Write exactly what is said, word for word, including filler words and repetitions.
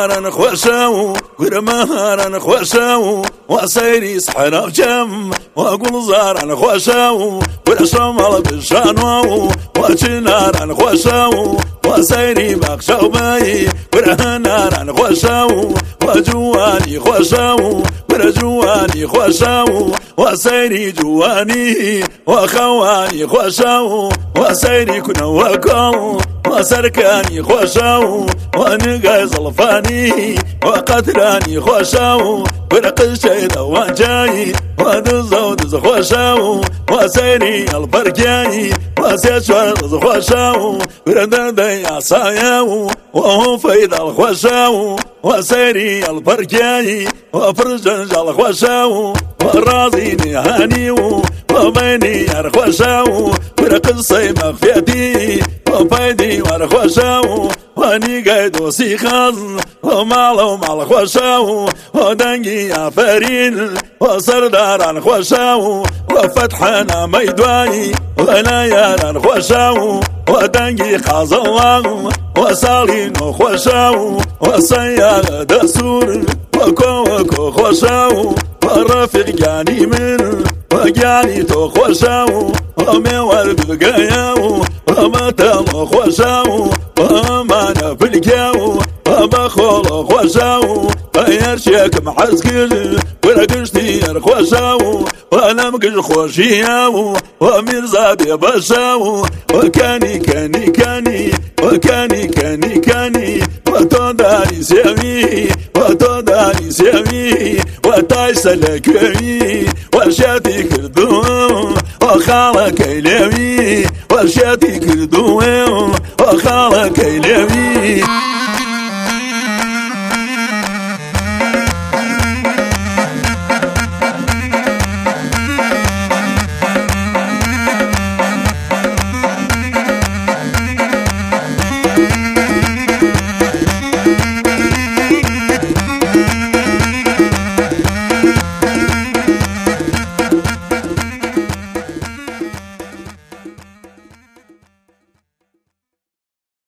مهارا خوشاو ورمهارا خوشاو وسيري سحنا وجم وقول زارا خوشاو ورشمال بالشانو وشنارا خوشاو وسيري بخشاو باي ورهنارا خوشاو وجواني خوشاو ورجواني خوشاو وسيري جواني وخواني خوشاو وسيري كنا وكل وسركاني خوشاو ونقاز الفاني وقتلاني خوشاو ورقل شيدا وانجاي ودزو دز خوشاو وسيري البركاي وسيشوار دز خوشاو ورددي عصاياو وهو فيدا الخوشاو وسيري البركاي وفرجنج الخوشاو ورازيني هانيو وبيني الخوشاو ورقل صيب مخفيتي وفايدي ورخوشاو واني قايد وسيخاز ومعلو مع الخوشاو ودنقي عفارين وسردار عن خوشاو وفتحنا ميدواي ولا يارا خوشاو ودنقي خاز الله وصالين خوشاو وسيارة دسور وكو وكو خوشاو ورفق جاني من وجاني تو خوشاو وموال بقاياو ومتال خوشاو ومانا في الجاو وبخول خوشاو ويرشيك محزقل ورقشتي خوشاو وانا مقش خوشياو ومرزابي بشاو وكاني كاني كاني وكاني كاني كاني وتوداني سيامي وتوداني سيامي وتايسلكي وشاتي كردوم وخالك يلوي وشاتي كردوم وخالك يلوي